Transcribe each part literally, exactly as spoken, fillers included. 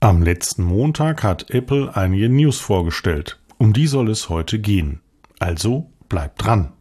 Am letzten Montag hat Apple einige News vorgestellt. Um die soll es heute gehen. Also bleibt dran.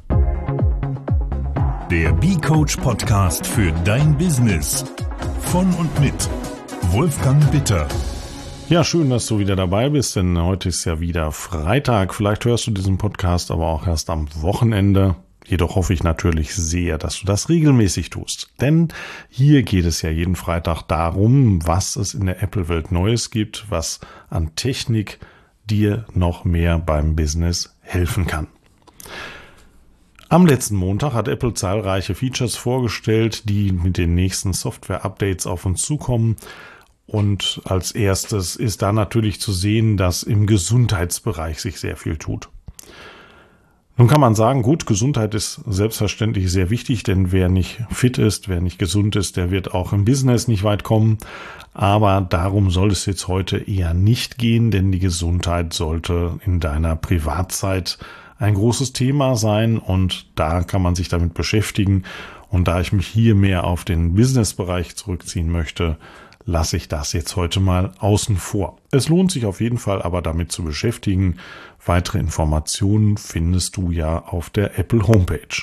Der B-Coach Podcast für dein Business. Von und mit Wolfgang Bitter. Ja, schön, dass du wieder dabei bist, denn heute ist ja wieder Freitag. Vielleicht hörst du diesen Podcast aber auch erst am Wochenende. Jedoch hoffe ich natürlich sehr, dass du das regelmäßig tust. Denn hier geht es ja jeden Freitag darum, was es in der Apple-Welt Neues gibt, was an Technik dir noch mehr beim Business helfen kann. Am letzten Montag hat Apple zahlreiche Features vorgestellt, die mit den nächsten Software-Updates auf uns zukommen. Und als erstes ist da natürlich zu sehen, dass im Gesundheitsbereich sich sehr viel tut. Nun kann man sagen, gut, Gesundheit ist selbstverständlich sehr wichtig, denn wer nicht fit ist, wer nicht gesund ist, der wird auch im Business nicht weit kommen. Aber darum soll es jetzt heute eher nicht gehen, denn die Gesundheit sollte in deiner Privatzeit ein großes Thema sein und da kann man sich damit beschäftigen. Und da ich mich hier mehr auf den Businessbereich zurückziehen möchte, lasse ich das jetzt heute mal außen vor. Es lohnt sich auf jeden Fall aber damit zu beschäftigen. Weitere Informationen findest du ja auf der Apple Homepage.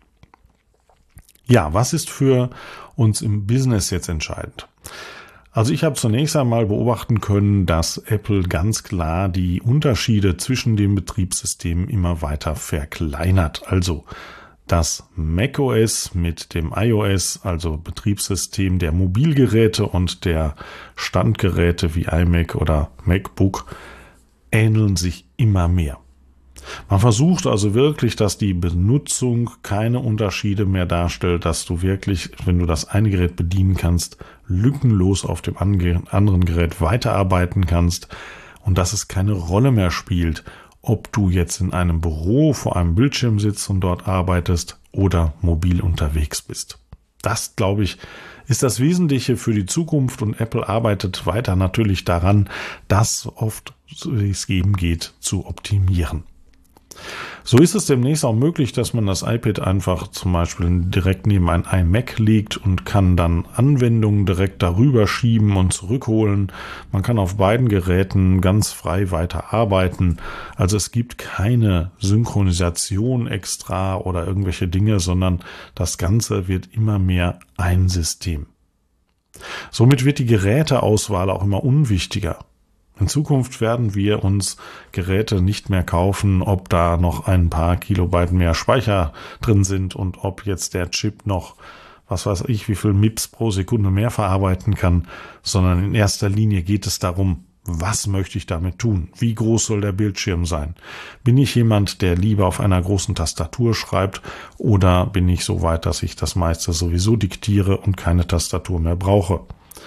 Ja, was ist für uns im Business jetzt entscheidend? Also ich habe zunächst einmal beobachten können, dass Apple ganz klar die Unterschiede zwischen den Betriebssystemen immer weiter verkleinert. Also das macOS mit dem iOS, also Betriebssystem der Mobilgeräte und der Standgeräte wie iMac oder MacBook, ähneln sich immer mehr. Man versucht also wirklich, dass die Benutzung keine Unterschiede mehr darstellt, dass du wirklich, wenn du das eine Gerät bedienen kannst, lückenlos auf dem anderen Gerät weiterarbeiten kannst und dass es keine Rolle mehr spielt, ob du jetzt in einem Büro vor einem Bildschirm sitzt und dort arbeitest oder mobil unterwegs bist. Das, glaube ich, ist das Wesentliche für die Zukunft und Apple arbeitet weiter natürlich daran, das oft, wie es geben geht, zu optimieren. So ist es demnächst auch möglich, dass man das iPad einfach zum Beispiel direkt neben ein iMac legt und kann dann Anwendungen direkt darüber schieben und zurückholen. Man kann auf beiden Geräten ganz frei weiter arbeiten. Also es gibt keine Synchronisation extra oder irgendwelche Dinge, sondern das Ganze wird immer mehr ein System. Somit wird die Geräteauswahl auch immer unwichtiger. In Zukunft werden wir uns Geräte nicht mehr kaufen, ob da noch ein paar Kilobyte mehr Speicher drin sind und ob jetzt der Chip noch, was weiß ich, wie viel M I P S pro Sekunde mehr verarbeiten kann, sondern in erster Linie geht es darum, was möchte ich damit tun? Wie groß soll der Bildschirm sein? Bin ich jemand, der lieber auf einer großen Tastatur schreibt oder bin ich so weit, dass ich das meiste sowieso diktiere und keine Tastatur mehr brauche?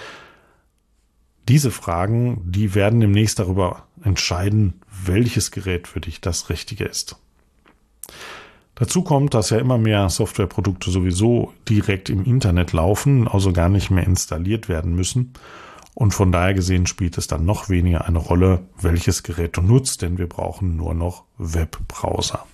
Diese Fragen, die werden demnächst darüber entscheiden, welches Gerät für dich das Richtige ist. Dazu kommt, dass ja immer mehr Softwareprodukte sowieso direkt im Internet laufen, also gar nicht mehr installiert werden müssen. Und von daher gesehen spielt es dann noch weniger eine Rolle, welches Gerät du nutzt, denn wir brauchen nur noch Webbrowser.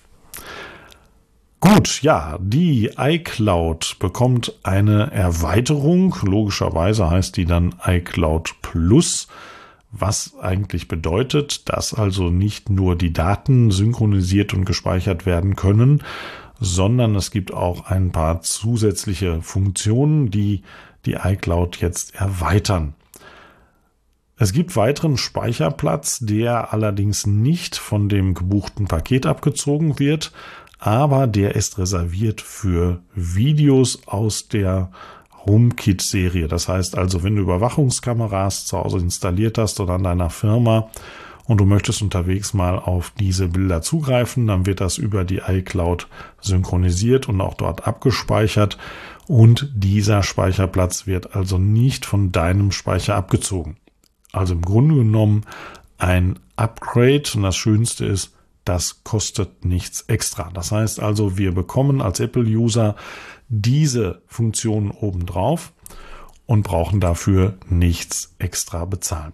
Gut, ja, die iCloud bekommt eine Erweiterung. Logischerweise heißt die dann iCloud Plus, was eigentlich bedeutet, dass also nicht nur die Daten synchronisiert und gespeichert werden können, sondern es gibt auch ein paar zusätzliche Funktionen, die die iCloud jetzt erweitern. Es gibt weiteren Speicherplatz, der allerdings nicht von dem gebuchten Paket abgezogen wird, aber der ist reserviert für Videos aus der HomeKit-Serie. Das heißt also, wenn du Überwachungskameras zu Hause installiert hast oder an deiner Firma und du möchtest unterwegs mal auf diese Bilder zugreifen, dann wird das über die iCloud synchronisiert und auch dort abgespeichert und dieser Speicherplatz wird also nicht von deinem Speicher abgezogen. Also im Grunde genommen ein Upgrade und das Schönste ist, das kostet nichts extra. Das heißt also, wir bekommen als Apple-User diese Funktionen obendrauf und brauchen dafür nichts extra bezahlen.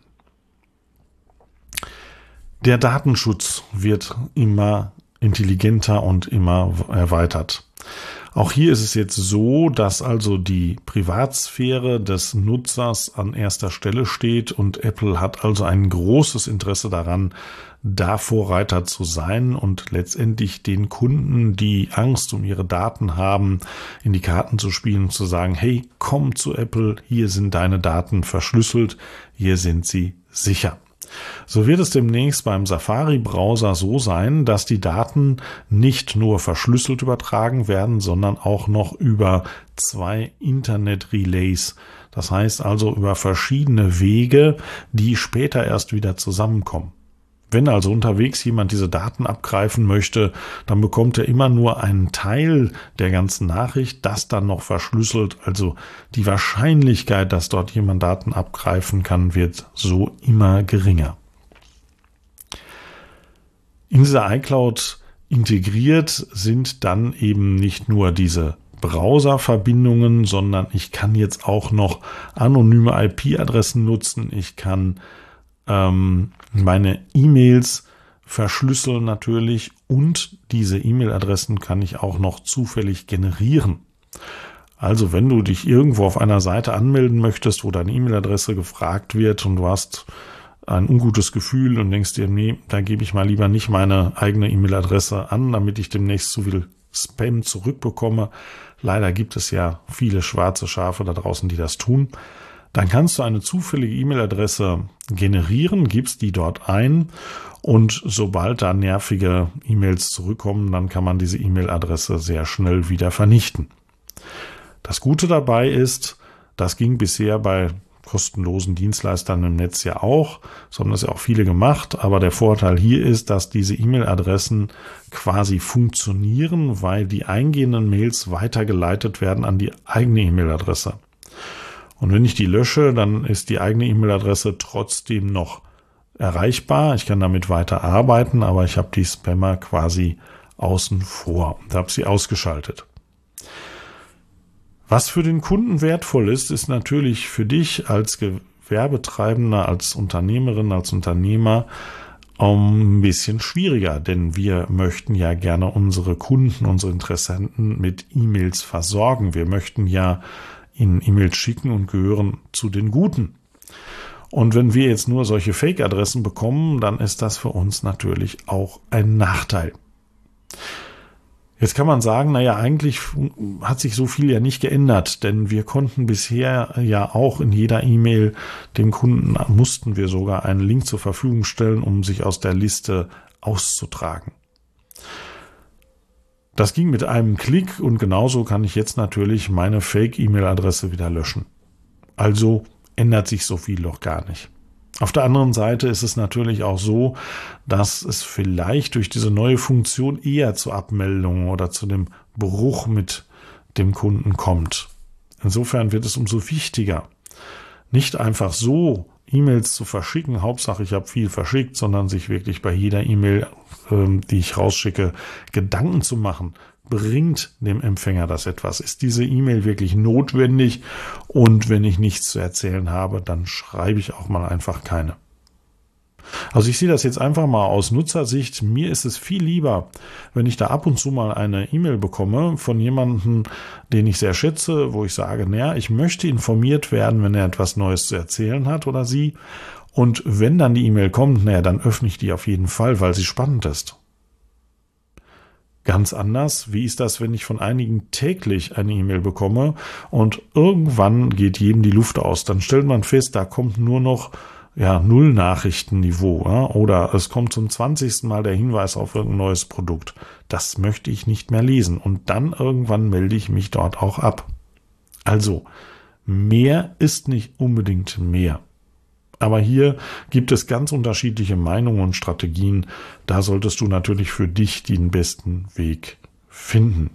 Der Datenschutz wird immer intelligenter und immer erweitert. Auch hier ist es jetzt so, dass also die Privatsphäre des Nutzers an erster Stelle steht und Apple hat also ein großes Interesse daran, da Vorreiter zu sein und letztendlich den Kunden, die Angst um ihre Daten haben, in die Karten zu spielen und zu sagen, hey, komm zu Apple, hier sind deine Daten verschlüsselt, hier sind sie sicher. So wird es demnächst beim Safari-Browser so sein, dass die Daten nicht nur verschlüsselt übertragen werden, sondern auch noch über zwei Internet-Relays. Das heißt also über verschiedene Wege, die später erst wieder zusammenkommen. Wenn also unterwegs jemand diese Daten abgreifen möchte, dann bekommt er immer nur einen Teil der ganzen Nachricht, das dann noch verschlüsselt. Also die Wahrscheinlichkeit, dass dort jemand Daten abgreifen kann, wird so immer geringer. In dieser iCloud integriert sind dann eben nicht nur diese Browserverbindungen, sondern ich kann jetzt auch noch anonyme I P-Adressen nutzen. Ich kann ähm, meine E-Mails verschlüsseln natürlich und diese E-Mail-Adressen kann ich auch noch zufällig generieren. Also wenn du dich irgendwo auf einer Seite anmelden möchtest, wo deine E-Mail-Adresse gefragt wird und du hast ein ungutes Gefühl und denkst dir, nee, da gebe ich mal lieber nicht meine eigene E-Mail-Adresse an, damit ich demnächst zu viel Spam zurückbekomme. Leider gibt es ja viele schwarze Schafe da draußen, die das tun. Dann kannst du eine zufällige E-Mail-Adresse generieren, gibst die dort ein und sobald da nervige E-Mails zurückkommen, dann kann man diese E-Mail-Adresse sehr schnell wieder vernichten. Das Gute dabei ist, das ging bisher bei kostenlosen Dienstleistern im Netz ja auch, so haben das ja auch viele gemacht, aber der Vorteil hier ist, dass diese E-Mail-Adressen quasi funktionieren, weil die eingehenden Mails weitergeleitet werden an die eigene E-Mail-Adresse. Und wenn ich die lösche, dann ist die eigene E-Mail-Adresse trotzdem noch erreichbar. Ich kann damit weiter arbeiten, aber ich habe die Spammer quasi außen vor und habe sie ausgeschaltet. Was für den Kunden wertvoll ist, ist natürlich für dich als Gewerbetreibender, als Unternehmerin, als Unternehmer ein bisschen schwieriger, denn wir möchten ja gerne unsere Kunden, unsere Interessenten mit E-Mails versorgen. Wir möchten ja ihnen E-Mails schicken und gehören zu den Guten. Und wenn wir jetzt nur solche Fake-Adressen bekommen, dann ist das für uns natürlich auch ein Nachteil. Jetzt kann man sagen, naja, eigentlich hat sich so viel ja nicht geändert, denn wir konnten bisher ja auch in jeder E-Mail dem Kunden, mussten wir sogar einen Link zur Verfügung stellen, um sich aus der Liste auszutragen. Das ging mit einem Klick und genauso kann ich jetzt natürlich meine Fake-E-Mail-Adresse wieder löschen. Also ändert sich so viel doch gar nicht. Auf der anderen Seite ist es natürlich auch so, dass es vielleicht durch diese neue Funktion eher zu Abmeldungen oder zu dem Bruch mit dem Kunden kommt. Insofern wird es umso wichtiger, nicht einfach so E-Mails zu verschicken, Hauptsache ich habe viel verschickt, sondern sich wirklich bei jeder E-Mail, ähm, die ich rausschicke, Gedanken zu machen. Bringt dem Empfänger das etwas? Ist diese E-Mail wirklich notwendig? Und wenn ich nichts zu erzählen habe, dann schreibe ich auch mal einfach keine. Also ich sehe das jetzt einfach mal aus Nutzersicht. Mir ist es viel lieber, wenn ich da ab und zu mal eine E-Mail bekomme von jemandem, den ich sehr schätze, wo ich sage, naja, ich möchte informiert werden, wenn er etwas Neues zu erzählen hat oder sie. Und wenn dann die E-Mail kommt, naja, dann öffne ich die auf jeden Fall, weil sie spannend ist. Ganz anders, wie ist das, wenn ich von einigen täglich eine E-Mail bekomme und irgendwann geht jedem die Luft aus. Dann stellt man fest, da kommt nur noch ja, Null-Nachrichtenniveau, ja? Oder es kommt zum zwanzigsten Mal der Hinweis auf irgendein neues Produkt. Das möchte ich nicht mehr lesen und dann irgendwann melde ich mich dort auch ab. Also, mehr ist nicht unbedingt mehr. Aber hier gibt es ganz unterschiedliche Meinungen und Strategien. Da solltest du natürlich für dich den besten Weg finden.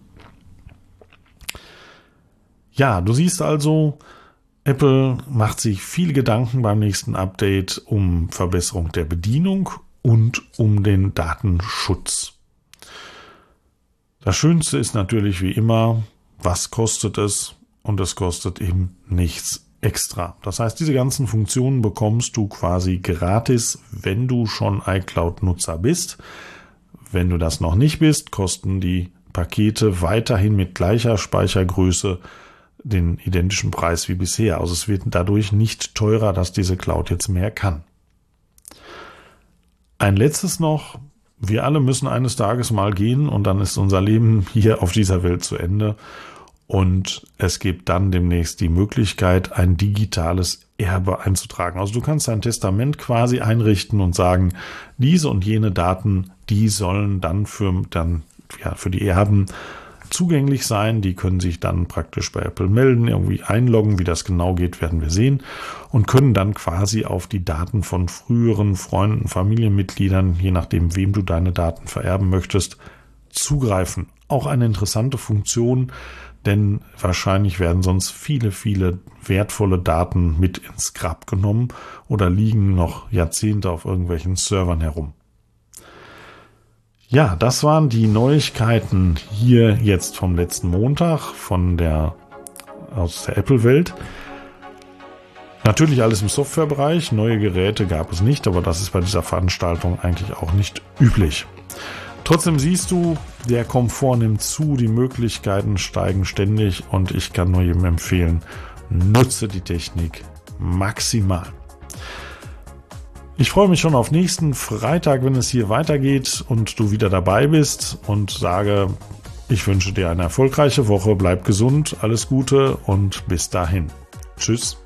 Ja, du siehst also, Apple macht sich viel Gedanken beim nächsten Update um Verbesserung der Bedienung und um den Datenschutz. Das Schönste ist natürlich wie immer, was kostet es? Und es kostet eben nichts extra. Das heißt, diese ganzen Funktionen bekommst du quasi gratis, wenn du schon iCloud-Nutzer bist. Wenn du das noch nicht bist, kosten die Pakete weiterhin mit gleicher Speichergröße den identischen Preis wie bisher. Also es wird dadurch nicht teurer, dass diese Cloud jetzt mehr kann. Ein letztes noch. Wir alle müssen eines Tages mal gehen und dann ist unser Leben hier auf dieser Welt zu Ende. Und es gibt dann demnächst die Möglichkeit, ein digitales Erbe einzutragen. Also du kannst dein Testament quasi einrichten und sagen, diese und jene Daten, die sollen dann für, dann, ja, für die Erben zugänglich sein. Die können sich dann praktisch bei Apple melden, irgendwie einloggen. Wie das genau geht, werden wir sehen. Und können dann quasi auf die Daten von früheren Freunden, Familienmitgliedern, je nachdem, wem du deine Daten vererben möchtest, zugreifen. Auch eine interessante Funktion, denn wahrscheinlich werden sonst viele, viele wertvolle Daten mit ins Grab genommen oder liegen noch Jahrzehnte auf irgendwelchen Servern herum. Ja, das waren die Neuigkeiten hier jetzt vom letzten Montag von der, aus der Apple-Welt. Natürlich alles im Softwarebereich. Neue Geräte gab es nicht, aber das ist bei dieser Veranstaltung eigentlich auch nicht üblich. Trotzdem siehst du, der Komfort nimmt zu, die Möglichkeiten steigen ständig und ich kann nur jedem empfehlen, nutze die Technik maximal. Ich freue mich schon auf nächsten Freitag, wenn es hier weitergeht und du wieder dabei bist und sage, ich wünsche dir eine erfolgreiche Woche, bleib gesund, alles Gute und bis dahin. Tschüss.